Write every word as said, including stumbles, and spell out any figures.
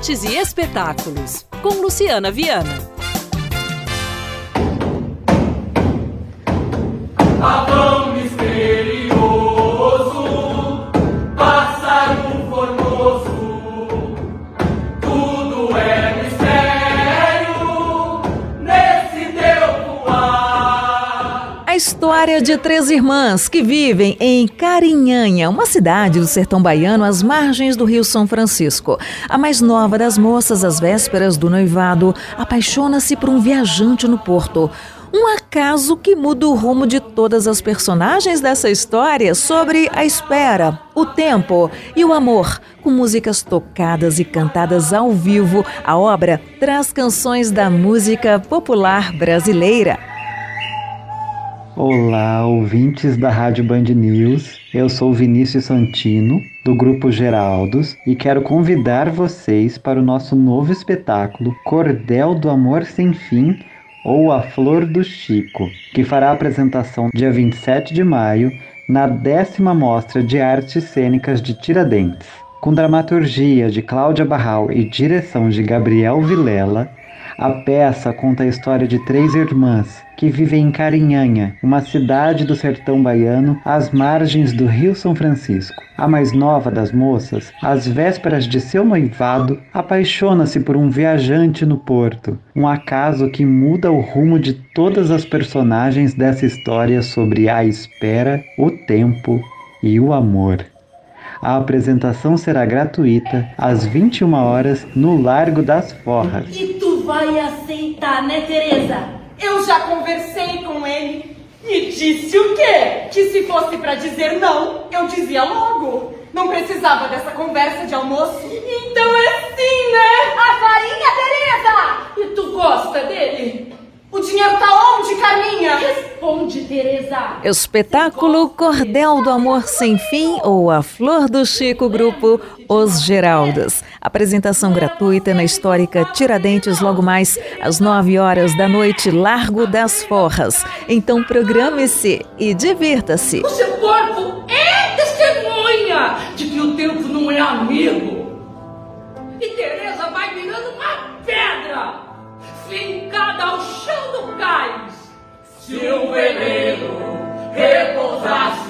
Artes e Espetáculos, com Luciana Viana. Pavão misterioso, pássaro formoso, tudo é mistério nesse teu voar. A história de três irmãs que vivem em Carinhanha, uma cidade do sertão baiano às margens do Rio São Francisco. A mais nova das moças, às vésperas do noivado, apaixona-se por um viajante no porto. Um acaso que muda o rumo de todas as personagens dessa história sobre a espera, o tempo e o amor. Com músicas tocadas e cantadas ao vivo, a obra traz canções da música popular brasileira. Olá, ouvintes da Rádio Band News. Eu sou Vinícius Santino, do Grupo Geraldos, e quero convidar vocês para o nosso novo espetáculo Cordel do Amor Sem Fim, ou A Flor do Chico, que fará a apresentação dia vinte e sete de maio na décima Mostra de Artes Cênicas de Tiradentes. Com dramaturgia de Cláudia Barral e direção de Gabriel Vilela, a peça conta a história de três irmãs que vivem em Carinhanha, uma cidade do sertão baiano às margens do Rio São Francisco. A mais nova das moças, às vésperas de seu noivado, apaixona-se por um viajante no porto, um acaso que muda o rumo de todas as personagens dessa história sobre a espera, o tempo e o amor. A apresentação será gratuita às vinte e uma horas no Largo das Forras. E tu vai aceitar, né, Tereza? Eu já conversei com ele. Me disse o quê? Que se fosse pra dizer não, eu dizia logo. Não precisava dessa conversa de almoço. Então é sim, né? A farinha, Tereza! E tu gosta dele? O dinheiro tá onde, Carminha? Responde, Tereza. Espetáculo Cordel do Amor Sem Fim, ou A Flor do Chico, grupo Os Geraldos. Apresentação gratuita na histórica Tiradentes, logo mais às nove horas da noite, Largo das Forras. Então programe-se e divirta-se. O seu corpo é testemunha de que o tempo não é amigo. E Tereza vai virando uma pedra, fincada ao chão do cais. Se o veleiro repousasse